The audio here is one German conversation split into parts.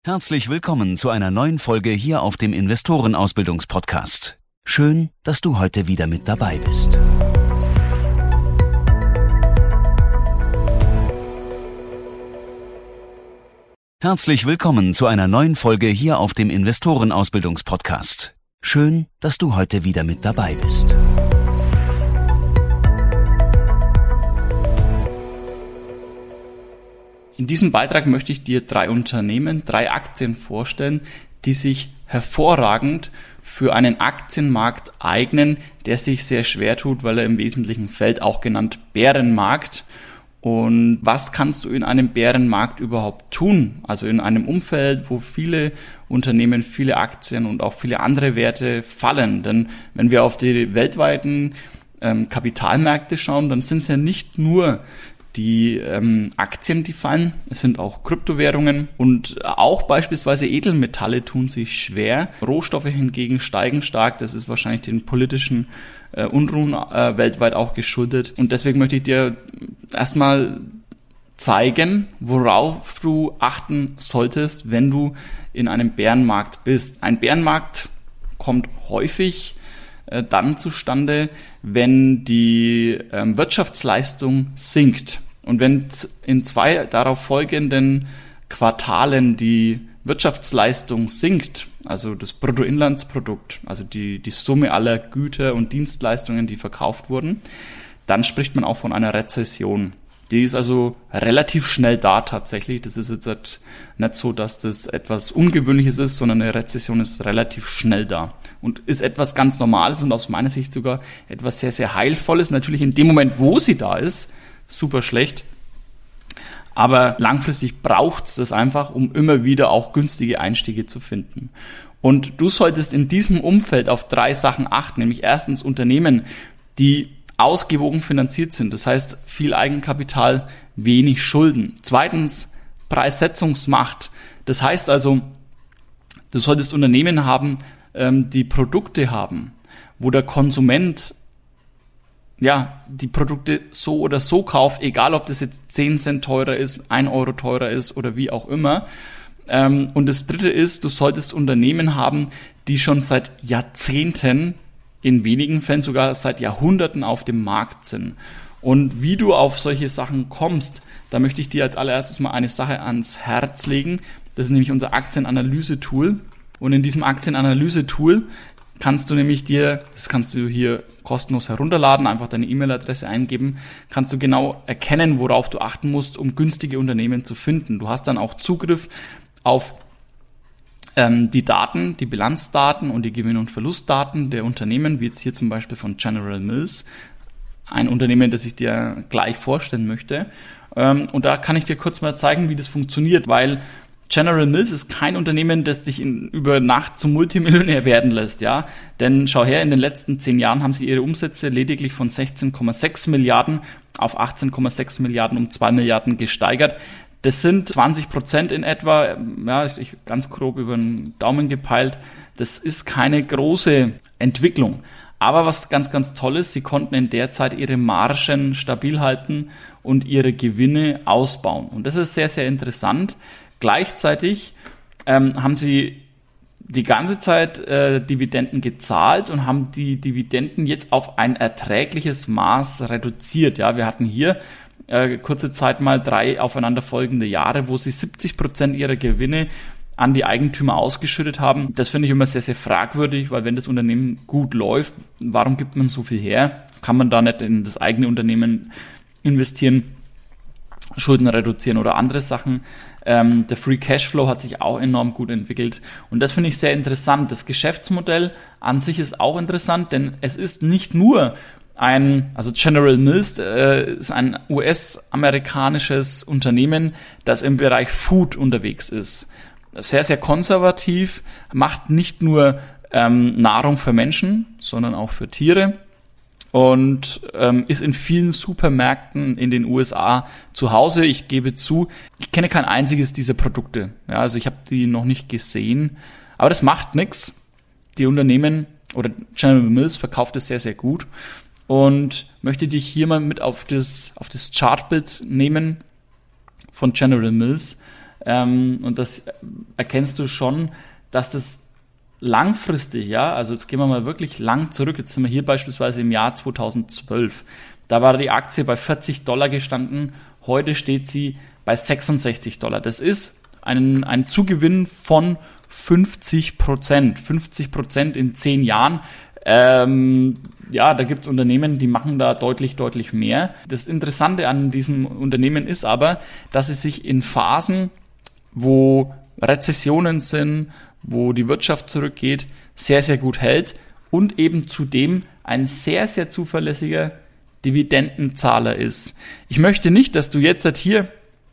Herzlich willkommen zu einer neuen Folge hier auf dem Investorenausbildungspodcast. Schön, dass du heute wieder mit dabei bist. Herzlich willkommen zu einer neuen Folge hier auf dem Investorenausbildungspodcast. Schön, dass du heute wieder mit dabei bist. In diesem Beitrag möchte ich dir 3 Aktien vorstellen, die sich hervorragend für einen Aktienmarkt eignen, der sich sehr schwer tut, weil er im Wesentlichen fällt, auch genannt Bärenmarkt. Und was kannst du in einem Bärenmarkt überhaupt tun? Also in einem Umfeld, wo viele Unternehmen, viele Aktien und auch viele andere Werte fallen. Denn wenn wir auf die weltweiten Kapitalmärkte schauen, dann sind es ja nicht nur die Aktien, die fallen, es sind auch Kryptowährungen und auch beispielsweise Edelmetalle tun sich schwer. Rohstoffe hingegen steigen stark, das ist wahrscheinlich den politischen Unruhen weltweit auch geschuldet. Und deswegen möchte ich dir erstmal zeigen, worauf du achten solltest, wenn du in einem Bärenmarkt bist. Ein Bärenmarkt kommt häufig dann zustande, wenn die Wirtschaftsleistung sinkt. Und wenn in 2 darauf folgenden Quartalen die Wirtschaftsleistung sinkt, also das Bruttoinlandsprodukt, also die Summe aller Güter und Dienstleistungen, die verkauft wurden, dann spricht man auch von einer Rezession. Die ist also relativ schnell da tatsächlich. Das ist jetzt halt nicht so, dass das etwas Ungewöhnliches ist, sondern eine Rezession ist relativ schnell da und ist etwas ganz Normales und aus meiner Sicht sogar etwas sehr, sehr Heilvolles. Natürlich in dem Moment, wo sie da ist, super schlecht. Aber langfristig braucht es das einfach, um immer wieder auch günstige Einstiege zu finden. Und du solltest in diesem Umfeld auf 3 Sachen achten, nämlich erstens Unternehmen, die ausgewogen finanziert sind, das heißt viel Eigenkapital, wenig Schulden. Zweitens Preissetzungsmacht, das heißt also, du solltest Unternehmen haben, die Produkte haben, wo der Konsument die Produkte so oder so kauft, egal ob das jetzt 10 Cent teurer ist, 1 Euro teurer ist oder wie auch immer. Und das Dritte ist, du solltest Unternehmen haben, die schon seit Jahrzehnten, in wenigen Fällen sogar seit Jahrhunderten auf dem Markt sind. Und wie du auf solche Sachen kommst, da möchte ich dir als allererstes mal eine Sache ans Herz legen. Das ist nämlich unser Aktienanalyse-Tool. Und in diesem Aktienanalyse-Tool kannst du nämlich das kannst du hier kostenlos herunterladen, einfach deine E-Mail-Adresse eingeben, kannst du genau erkennen, worauf du achten musst, um günstige Unternehmen zu finden. Du hast dann auch Zugriff auf die Daten, die Bilanzdaten und die Gewinn- und Verlustdaten der Unternehmen, wie jetzt hier zum Beispiel von General Mills, ein Unternehmen, das ich dir gleich vorstellen möchte. Und da kann ich dir kurz mal zeigen, wie das funktioniert, weil General Mills ist kein Unternehmen, das dich über Nacht zum Multimillionär werden lässt, ja. Denn schau her, in den letzten 10 Jahren haben sie ihre Umsätze lediglich von 16,6 Milliarden auf 18,6 Milliarden um 2 Milliarden gesteigert. Das sind 20% in etwa, ich ganz grob über den Daumen gepeilt. Das ist keine große Entwicklung. Aber was ganz, ganz toll ist, sie konnten in der Zeit ihre Margen stabil halten und ihre Gewinne ausbauen. Und das ist sehr, sehr interessant. Gleichzeitig haben sie die ganze Zeit Dividenden gezahlt und haben die Dividenden jetzt auf ein erträgliches Maß reduziert. Ja, wir hatten hier kurze Zeit mal 3 aufeinanderfolgende Jahre, wo sie 70% ihrer Gewinne an die Eigentümer ausgeschüttet haben. Das finde ich immer sehr, sehr fragwürdig, weil wenn das Unternehmen gut läuft, warum gibt man so viel her? Kann man da nicht in das eigene Unternehmen investieren, Schulden reduzieren oder andere Sachen? Der Free Cashflow hat sich auch enorm gut entwickelt und das finde ich sehr interessant. Das Geschäftsmodell an sich ist auch interessant, denn es ist nicht nur General Mills ist ein US-amerikanisches Unternehmen, das im Bereich Food unterwegs ist. Sehr, sehr konservativ, macht nicht nur Nahrung für Menschen, sondern auch für Tiere und ist in vielen Supermärkten in den USA zu Hause. Ich gebe zu, ich kenne kein einziges dieser Produkte. Ja, also ich habe die noch nicht gesehen, aber das macht nichts. Die Unternehmen oder General Mills verkauft es sehr, sehr gut. Und möchte dich hier mal mit auf das Chartbild nehmen von General Mills. Und das erkennst du schon, dass das langfristig, ja, also jetzt gehen wir mal wirklich lang zurück, jetzt sind wir hier beispielsweise im Jahr 2012, da war die Aktie bei $40 gestanden, heute steht sie bei $66. Das ist ein Zugewinn von 50%, 50% in 10 Jahren. Ja, da gibt's Unternehmen, die machen da deutlich mehr. Das Interessante an diesem Unternehmen ist aber, dass es sich in Phasen, wo Rezessionen sind, wo die Wirtschaft zurückgeht, sehr gut hält und eben zudem ein sehr zuverlässiger Dividendenzahler ist. Ich möchte nicht, dass du jetzt hier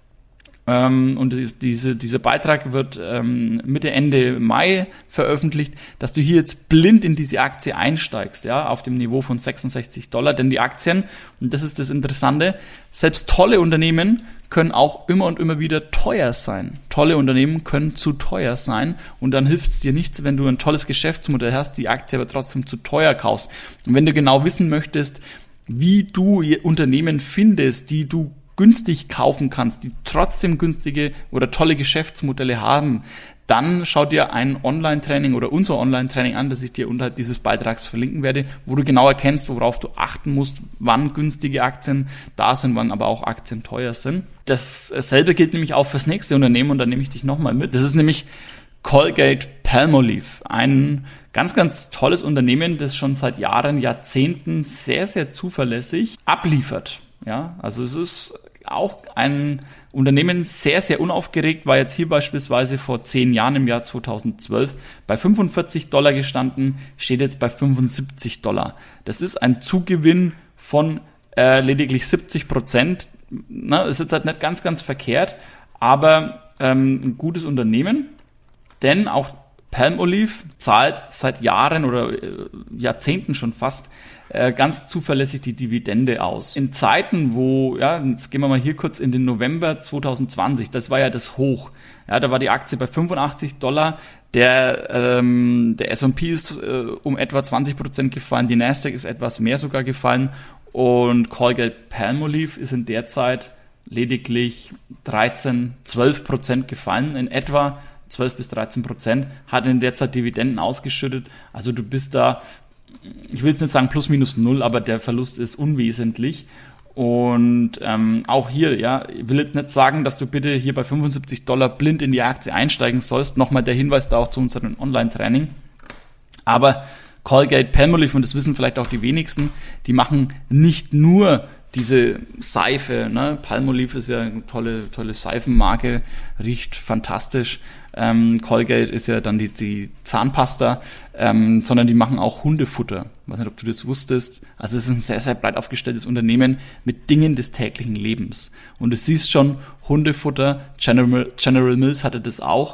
und dieser Beitrag wird Mitte, Ende Mai veröffentlicht, dass du hier jetzt blind in diese Aktie einsteigst, ja, auf dem Niveau von $66, denn die Aktien, und das ist das Interessante, selbst tolle Unternehmen können auch immer und immer wieder teuer sein. Tolle Unternehmen können zu teuer sein und dann hilft es dir nichts, wenn du ein tolles Geschäftsmodell hast, die Aktie aber trotzdem zu teuer kaufst. Und wenn du genau wissen möchtest, wie du Unternehmen findest, die du günstig kaufen kannst, die trotzdem günstige oder tolle Geschäftsmodelle haben, dann schau dir ein Online-Training oder unser Online-Training an, das ich dir unterhalb dieses Beitrags verlinken werde, wo du genau erkennst, worauf du achten musst, wann günstige Aktien da sind, wann aber auch Aktien teuer sind. Dasselbe gilt nämlich auch fürs nächste Unternehmen und da nehme ich dich nochmal mit. Das ist nämlich Colgate-Palmolive, ein ganz tolles Unternehmen, das schon seit Jahren, Jahrzehnten sehr zuverlässig abliefert. Ja, also es ist auch ein Unternehmen sehr unaufgeregt, war jetzt hier beispielsweise vor 10 Jahren im Jahr 2012 bei $45 gestanden, steht jetzt bei $75. Das ist ein Zugewinn von lediglich 70%. Na, ist jetzt halt nicht ganz verkehrt, aber ein gutes Unternehmen, denn auch Palmolive zahlt seit Jahren oder Jahrzehnten schon fast ganz zuverlässig die Dividende aus. In Zeiten, wo, ja, jetzt gehen wir mal hier kurz in den November 2020, das war ja das Hoch. Ja, da war die Aktie bei $85. Der S&P ist um etwa 20% gefallen, die Nasdaq ist etwas mehr sogar gefallen und Colgate-Palmolive ist in der Zeit lediglich 12% gefallen, in etwa 12-13%, hat in der Zeit Dividenden ausgeschüttet. Also du bist da, ich will jetzt nicht sagen plus minus null, aber der Verlust ist unwesentlich. Und auch hier, ja, ich will jetzt nicht sagen, dass du bitte hier bei $75 blind in die Aktie einsteigen sollst. Nochmal der Hinweis da auch zu unserem Online-Training. Aber Colgate-Palmolive, und das wissen vielleicht auch die wenigsten, die machen nicht nur diese Seife, ne? Palmolive ist ja eine tolle Seifenmarke, riecht fantastisch. Colgate ist ja dann die Zahnpasta, sondern die machen auch Hundefutter. Ich weiß nicht, ob du das wusstest. Also es ist ein sehr breit aufgestelltes Unternehmen mit Dingen des täglichen Lebens. Und du siehst schon, Hundefutter, General Mills hatte das auch.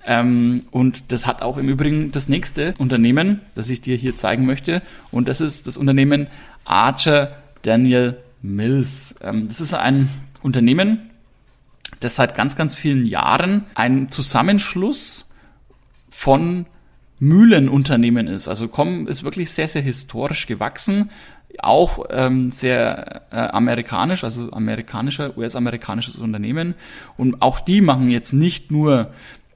Und das hat auch im Übrigen das nächste Unternehmen, das ich dir hier zeigen möchte. Und das ist das Unternehmen Archer Daniel Mills. Das ist ein Unternehmen, das seit ganz vielen Jahren ein Zusammenschluss von Mühlenunternehmen ist. Also ist wirklich sehr historisch gewachsen, auch sehr amerikanisch, also US-amerikanisches Unternehmen. Und auch die machen jetzt nicht nur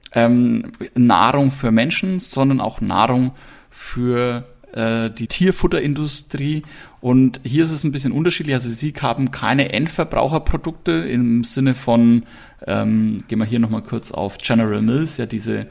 Nahrung für Menschen, sondern auch Nahrung für die Tierfutterindustrie. Und hier ist es ein bisschen unterschiedlich. Also sie haben keine Endverbraucherprodukte im Sinne von, gehen wir hier nochmal kurz auf General Mills, ja diese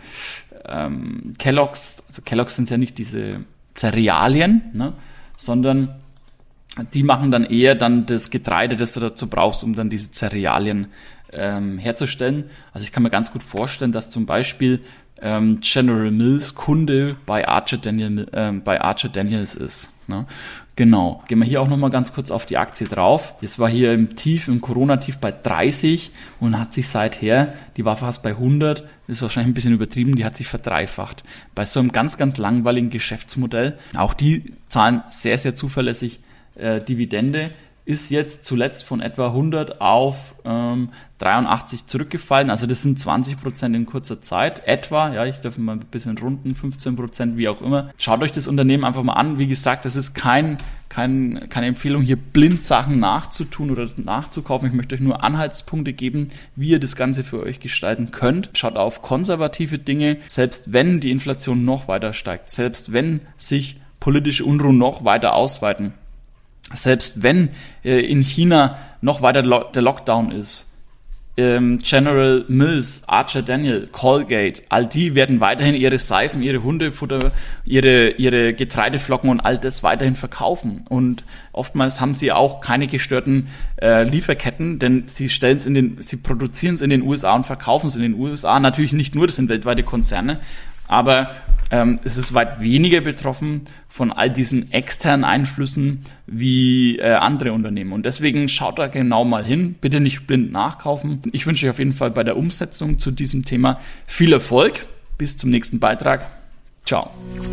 Kellogg's, also Kellogg's sind ja nicht diese Cerealien, ne, sondern die machen dann eher dann das Getreide, das du dazu brauchst, um dann diese Cerealien herzustellen. Also ich kann mir ganz gut vorstellen, dass zum Beispiel General Mills Kunde bei Archer Daniels ist. Ne? Genau. Gehen wir hier auch nochmal ganz kurz auf die Aktie drauf. Das war hier im Corona-Tief bei 30 und hat sich seither, die war fast bei 100, ist wahrscheinlich ein bisschen übertrieben, die hat sich verdreifacht. Bei so einem ganz langweiligen Geschäftsmodell. Auch die zahlen sehr zuverlässig Dividende. ist jetzt zuletzt von etwa 100 auf 83 zurückgefallen. Also das sind 20% in kurzer Zeit. Etwa, ja, ich darf mal ein bisschen runden, 15%, wie auch immer. Schaut euch das Unternehmen einfach mal an. Wie gesagt, das ist keine Empfehlung, hier blind Sachen nachzutun oder nachzukaufen. Ich möchte euch nur Anhaltspunkte geben, wie ihr das Ganze für euch gestalten könnt. Schaut auf konservative Dinge, selbst wenn die Inflation noch weiter steigt, selbst wenn sich politische Unruhen noch weiter ausweiten, selbst wenn in China noch weiter der Lockdown ist, General Mills, Archer Daniel, Colgate, all die werden weiterhin ihre Seifen, ihre Hundefutter, ihre Getreideflocken und all das weiterhin verkaufen. Und oftmals haben sie auch keine gestörten Lieferketten, denn sie produzieren es in den USA und verkaufen es in den USA. Natürlich nicht nur, das sind weltweite Konzerne, aber es ist weit weniger betroffen von all diesen externen Einflüssen wie andere Unternehmen. Und deswegen schaut da genau mal hin. Bitte nicht blind nachkaufen. Ich wünsche euch auf jeden Fall bei der Umsetzung zu diesem Thema viel Erfolg. Bis zum nächsten Beitrag. Ciao.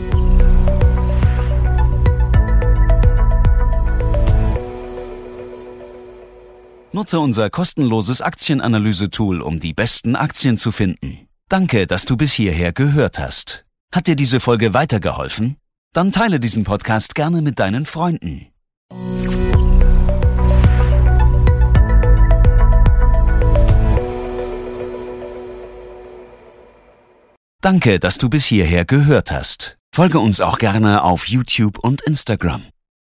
Nutze unser kostenloses Aktienanalyse-Tool, um die besten Aktien zu finden. Danke, dass du bis hierher gehört hast. Hat dir diese Folge weitergeholfen? Dann teile diesen Podcast gerne mit deinen Freunden. Danke, dass du bis hierher gehört hast. Folge uns auch gerne auf YouTube und Instagram.